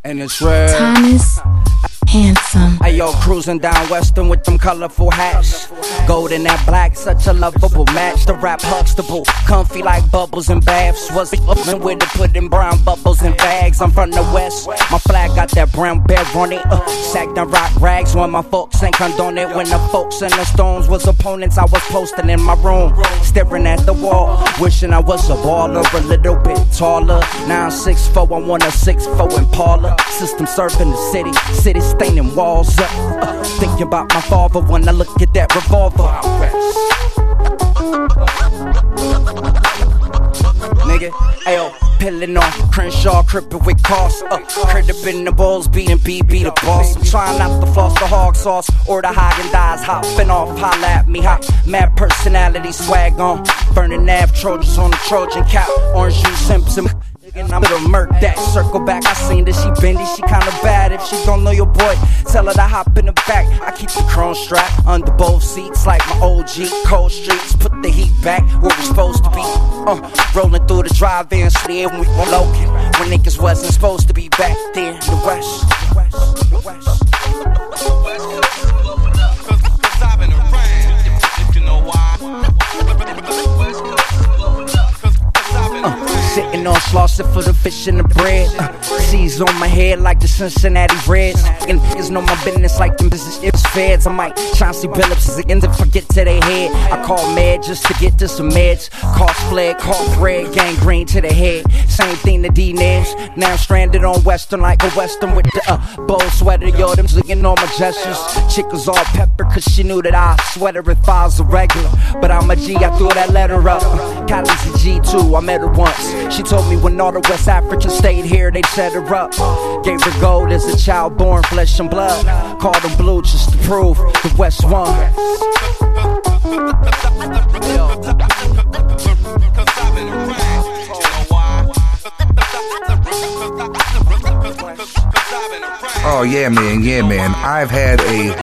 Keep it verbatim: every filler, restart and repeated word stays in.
And it's real. Thomas Handsome. Ayo, cruising down Western with them colorful hats. Gold and that black, such a lovable match. The rap Huxtable, comfy like bubbles and baths. Was up with it, putting brown bubbles in bags. I'm from the West, my flag got that brown bear on it. Uh, sacked and rock rags when my folks ain't condone it. When the folks and the Stones was opponents, I was posting in my room, staring at the wall, wishing I was a baller, a little bit taller. Now I'm six foot four, I want a six foot Impala. System surfing the city, city staining walls up. Uh, thinking about my father when I look at that revolver. Nigga, ayo, pillin' on Crenshaw, crippin' with costs. Uh, Crittip in the balls, beating B B the boss. I'm trying not to floss the hog sauce or the Haagen-Dazs. Hopping off, holla at me, hop. Mad personality, swag on. Burning Nav Trojans on the Trojan cap. Orange juice Simpson. And I'm gonna murk that. Circle back, I seen that she bendy, she kinda bad. If she don't know your boy, tell her to hop in the back. I keep the chrome strap under both seats like my O G. Cold streets, put the heat back where we supposed to be. Uh, rolling through the drive-in, slid when we were local. When niggas wasn't supposed to be back there in the west. The west, the west. Cause I've been around, if you know why. Uh, sitting on Slauson for the fish and the bread. Uh, C's on my head like the Cincinnati Reds. And niggas know my business like them business it's feds. I might Chauncey Billups again to forget to their head. I call mad just to get to some meds. Cost flag, call bread, gangrene to the head. Same thing to D-Neds. Now I'm stranded on Western like a Western with the uh, bow sweater. Yo, them looking all my gestures. Chick was all pepper cause she knew that I sweater if I was a regular. But I'm a G, I threw that letter up. Uh, Kylie's a G too, I met her once. She told me when all the West Africans stayed here, they'd set her up. Gave her gold as a child born flesh and blood. Called them blue just to prove the West won. Oh yeah, man, yeah, man. I've had a